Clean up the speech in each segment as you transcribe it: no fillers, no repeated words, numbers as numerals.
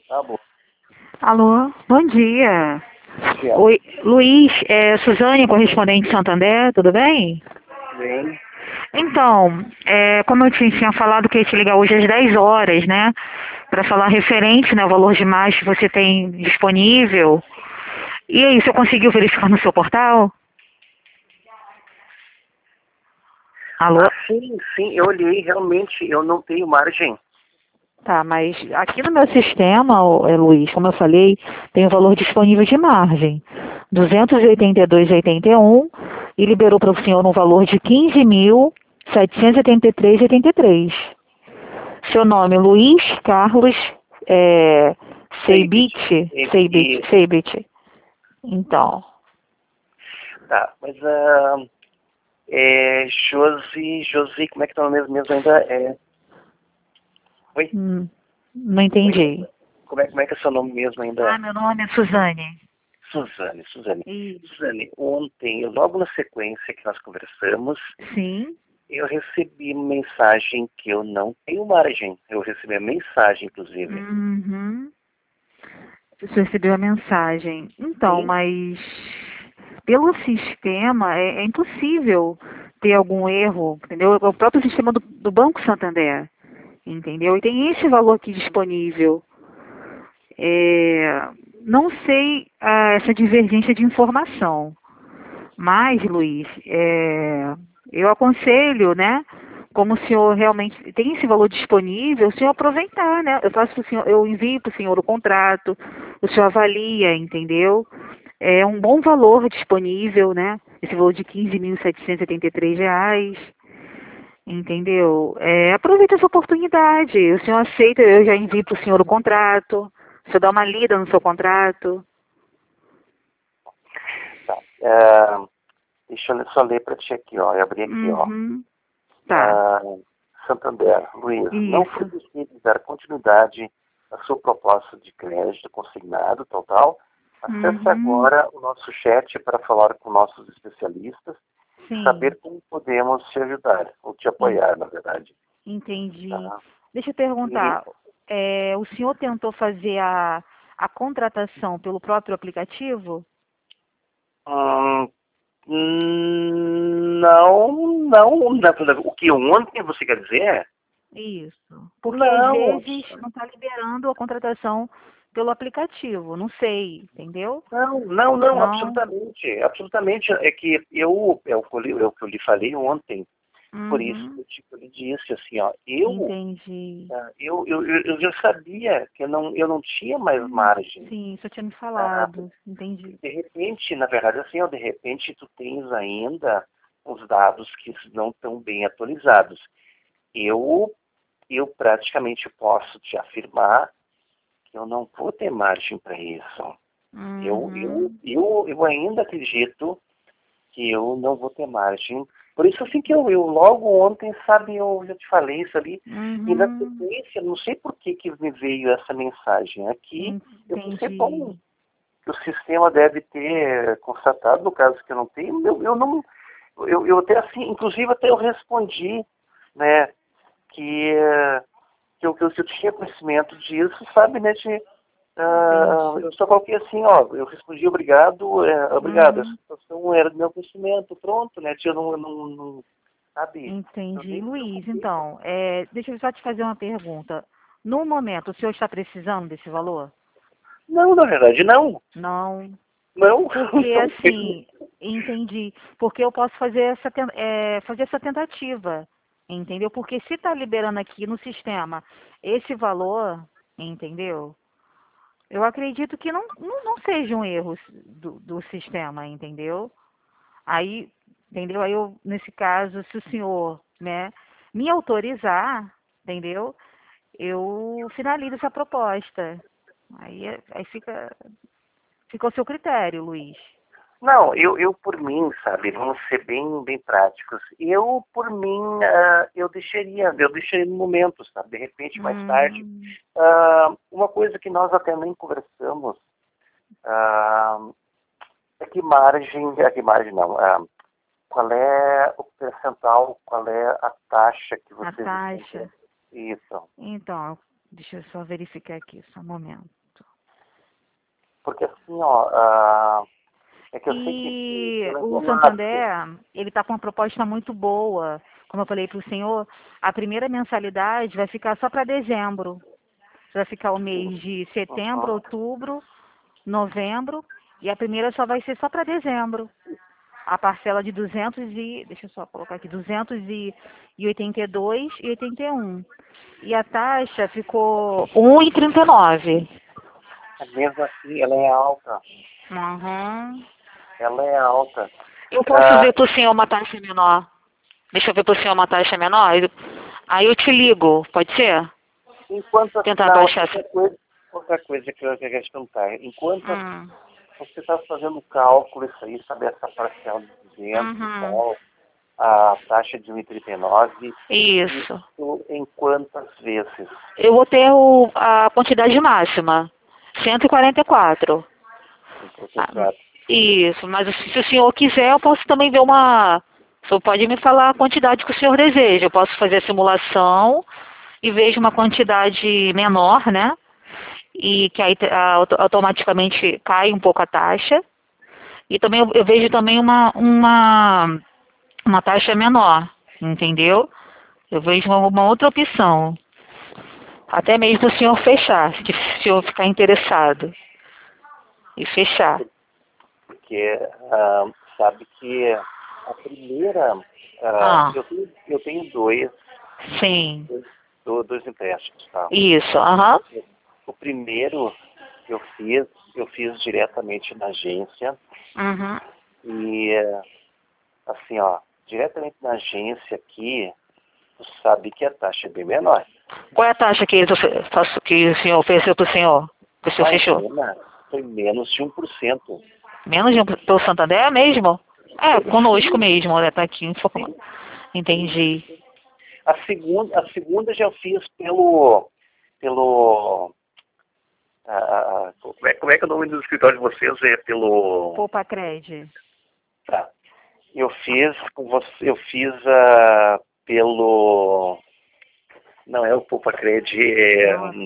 Tá bom. Alô, bom dia. Dia. Oi, Luiz, Suzane, correspondente de Santander, tudo bem? Bem. Então, como eu tinha falado que ia te ligar hoje às 10 horas, né? Para falar referente, né, ao valor de mais que você tem disponível. E aí, você conseguiu verificar no seu portal? Alô? Sim, eu olhei, realmente, eu não tenho margem. Tá, mas aqui no meu sistema, Luiz, como eu falei, tem o valor disponível de margem. 282,81 e liberou para o senhor um valor de 15.773,83. Seu nome, Luiz Carlos Sei, Seibit. Então, tá, mas Josi, como é que tá o mesmo ainda? Oi? não Oi? entendi. Como é que é seu nome mesmo Ah, ainda? meu nome é Suzane. Suzane. Isso. Suzane, ontem, logo na sequência que nós conversamos, Sim. eu recebi uma mensagem que eu não tenho margem. Eu recebi a mensagem, inclusive. Uhum. Você recebeu a mensagem. Então, Sim. mas pelo sistema é impossível ter algum erro, entendeu? É o próprio sistema do Banco Santander, entendeu? E tem esse valor aqui disponível. É, não sei essa divergência de informação, mas, Luiz, eu aconselho, né? Como o senhor realmente tem esse valor disponível, o senhor aproveitar, né? Eu faço pro senhor, eu envio para o senhor o contrato, o senhor avalia, entendeu? É um bom valor disponível, né? Esse valor de R$ 15.773, entendeu? Aproveita essa oportunidade. O senhor aceita, eu já envio para o senhor o contrato, o senhor dá uma lida no seu contrato. Tá. Deixa eu só ler para ti aqui, ó. Eu abri aqui, ó. Uhum. Tá, Santander, Luiz, não foi isso. possível dar continuidade à sua proposta de crédito consignado total. Acesse Uhum. agora o nosso chat para falar com nossos especialistas e Sim, saber como podemos te ajudar, ou te en- apoiar, na verdade. entendi. Tá? Deixa eu E, perguntar, o senhor tentou fazer a contratação pelo próprio aplicativo? hum, não, o que ontem você quer dizer? Isso. Porque às Não, vezes não está liberando a contratação pelo aplicativo, não sei, entendeu? não, Não. absolutamente, é que eu lhe falei ontem. Por isso Uhum. que eu lhe disse assim, ó, Entendi. eu já sabia que eu não tinha mais margem. Sim, você tinha me Ah, falado. Entendi. de repente, na verdade, assim, ó, de repente tu tens ainda os dados que não estão bem atualizados. Eu, eu praticamente posso te afirmar que eu não vou ter margem para isso. Uhum. Eu ainda acredito que eu não vou ter margem. Por isso, assim, que eu logo ontem, sabe, eu já te falei isso ali, e na Uhum. sequência, não sei por que que me veio essa mensagem aqui, eu pensei, Entendi. bom, que o sistema deve ter constatado, no caso que eu não tenho, eu não, eu até assim, inclusive até eu respondi, né, que, que eu tinha conhecimento disso, sabe, né, de, Entendi. eu só coloquei assim, ó, eu respondi obrigado, essa Uhum. situação era do meu conhecimento, pronto, né, eu não sabe, eu Entendi. nem me Luiz, preocupei. então, deixa eu só te fazer uma pergunta. No momento, o senhor está precisando desse valor? Não, na verdade, não, Não. não, Porque, não mesmo. assim, entendi. Porque eu posso fazer fazer essa tentativa, entendeu? Porque se está liberando aqui no sistema esse valor, entendeu? Eu acredito que não seja um erro do sistema, entendeu? Aí, entendeu? Aí eu, nesse caso, se o senhor, né, me autorizar, entendeu? Eu finalizo essa proposta. Aí fica ao seu critério, Luiz. Não, eu por mim, sabe, vamos ser bem práticos. Eu, por mim, eu deixaria no momento, sabe, de repente, mais tarde. Uhum. Uma coisa que nós até nem conversamos, ah, é que margem não, qual é o percentual, qual é a taxa que A vocês estão taxa. tendo? Isso. Então, Deixa eu só verificar aqui, só um momento. Porque assim, ó, é que eu sei E que ela é o emblemática. Santander, ele está com uma proposta muito boa. Como eu falei para o senhor, a primeira mensalidade vai ficar só para dezembro. Vai ficar o mês de setembro, Uhum. outubro, novembro. E a primeira só vai ser só para dezembro. A parcela de 200 e... Deixa eu só colocar aqui. 282,81. E a taxa ficou 1,39. Mesmo assim, ela é alta. Uhum. Ela é alta. Eu posso Ah, ver para o senhor uma taxa menor? Deixa eu ver para o senhor uma taxa menor. Aí eu te ligo, pode ser? enquanto, Tentar não, baixar essa. outra coisa que eu queria te perguntar. Enquanto Hum. você está fazendo o cálculo, isso aí, sabe, essa parcial de 200 e Uhum. tal, a taxa de 1,39, Isso. isso em quantas vezes? Eu vou ter a quantidade máxima. 144. Ah, 54. isso, mas se o senhor quiser, eu posso também ver uma. O senhor pode me falar a quantidade que o senhor deseja. Eu posso fazer a simulação e vejo uma quantidade menor, né? E que aí automaticamente cai um pouco a taxa. E também eu vejo também uma taxa menor, entendeu? Eu vejo uma outra opção. Até mesmo o senhor fechar, se o senhor ficar interessado. E fechar. Porque sabe que a primeira, Ah, eu tenho sim. dois empréstimos, tá? Isso, aham. O primeiro eu fiz diretamente na agência Uhum. e assim, ó, diretamente na agência aqui, tu sabe que a taxa é bem menor. Qual é a taxa que, que o senhor ofereceu para o senhor? Que o senhor fechou? Imagina, foi menos de 1%. Menos de um pelo Santander mesmo? É, conosco Sim, mesmo, né? Tá aqui informando. sim, sim. Entendi. A segunda já fiz pelo como é que é o nome do escritório de vocês? É pelo... Poupa Cred. Tá. Eu fiz com você, eu fiz pelo... Não é o PoupaCred, é... Não.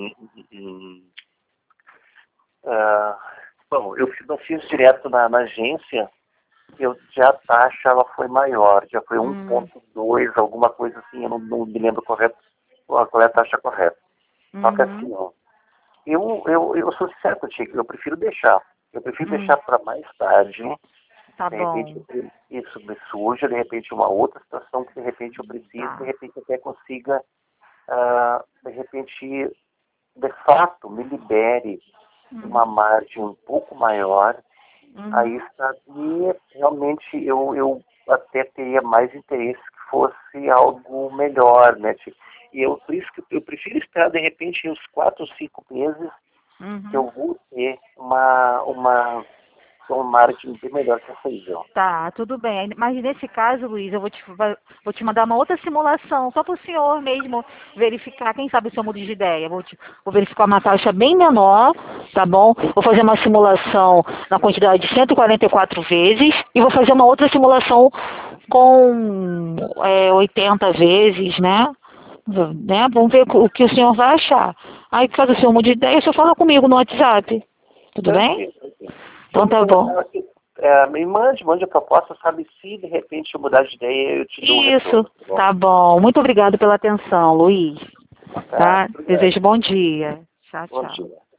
ah, bom, não fiz direto na agência, já a taxa ela foi maior, já foi Hum, 1,2, alguma coisa assim, eu não me lembro correto, qual é a taxa correta. Só que assim, uhum. ó, eu sou sincero contigo, eu prefiro deixar. Eu prefiro deixar Hum, para mais tarde, tá de repente bom. isso me surja, de repente uma outra situação que de repente eu preciso, de Tá. repente até consiga, de repente, de fato, me libere uma Uhum. margem um pouco maior, aí Uhum. sabe, realmente eu até teria mais interesse que fosse algo melhor, né? E por isso que eu prefiro esperar de repente uns 4 ou 5 meses que eu Uhum. vou ter uma margem bem melhor que essa aí, ó. Tá, tudo bem. Mas nesse caso, Luiz, eu vou te mandar uma outra simulação, só para o senhor mesmo verificar. Quem sabe o senhor muda de ideia. Vou verificar uma taxa bem menor, tá bom? Vou fazer uma simulação na quantidade de 144 vezes e vou fazer uma outra simulação com 80 vezes, né? Vamos ver o que o senhor vai achar. Aí, caso o senhor mude de ideia, o senhor fala comigo no WhatsApp. Tudo bem? Tranquilo, tranquilo. Então Vamos tá bom. conversar aqui. Me mande a proposta, sabe? Se de repente eu mudar de ideia, eu te dou um Isso, retorno, tá bom? tá bom. Muito obrigado pela atenção, Luiz. Tá? Tá? Obrigado. Desejo bom dia. Tchau, Bom tchau. dia.